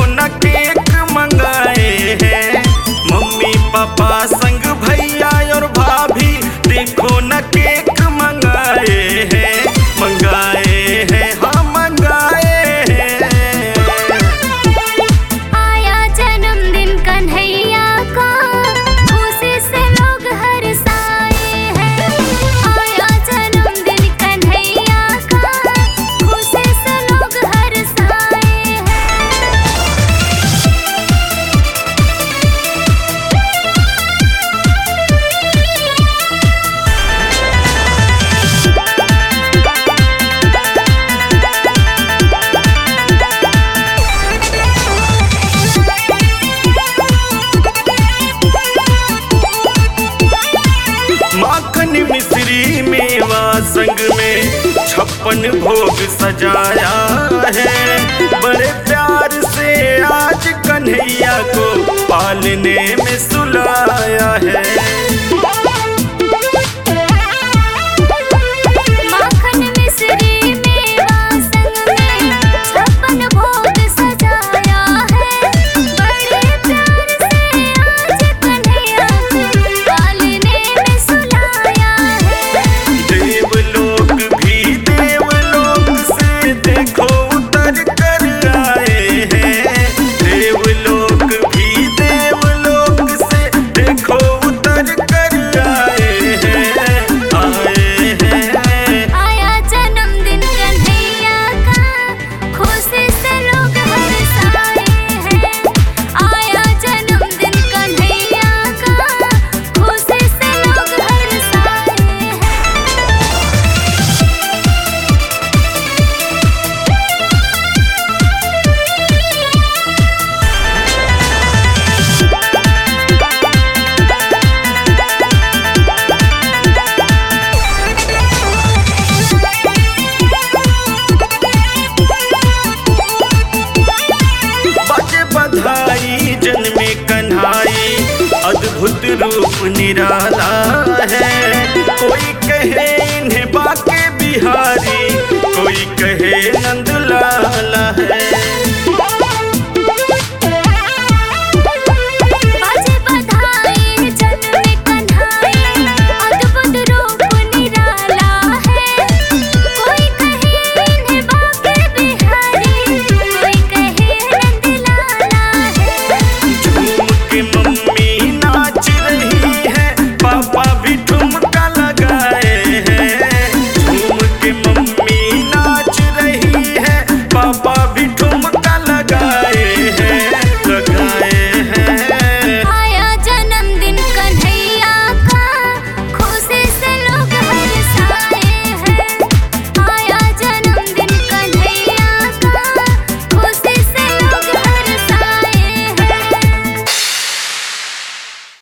न केक मंगाए हैं। मम्मी पापा संग भैया और भाभी देखो न केक मंगाए हैं, मंगाए हैं, हाँ मंगाए हैं। आया जन्मदिन कन्हैया का, खुशी से लोग हर्षाए हैं। आया जन्मदिन कन्हैया का, खुशी से लोग हर्षाए हैं। माखन मिश्री मेवा संग में 56 भोग सजाया है। बड़े प्यार से आज कन्हैया को पालने में सुलाया है। माखन मिश्री मेवा संग में 56 भोग सजाया है। बड़े प्यार से आज कन्हैया को पालने में सुलाया है। देवलोक भी देवलोक से देखो उतर कर आए हैं। देवलोक भी देवलोक से देखो उतर कर आए हैं, आए हैं। आया जन्मदिन कन्हैया का, खुशी से लोग हर्षाए हैं। आया जन्मदिन कन्हैया का, खुशी से लोग हर्षाए हैं। बाजे बधाई जन्मे कन्हाई, अद्भुत रूप निराला है। कोई कहे इन्हें बाके बिहारी,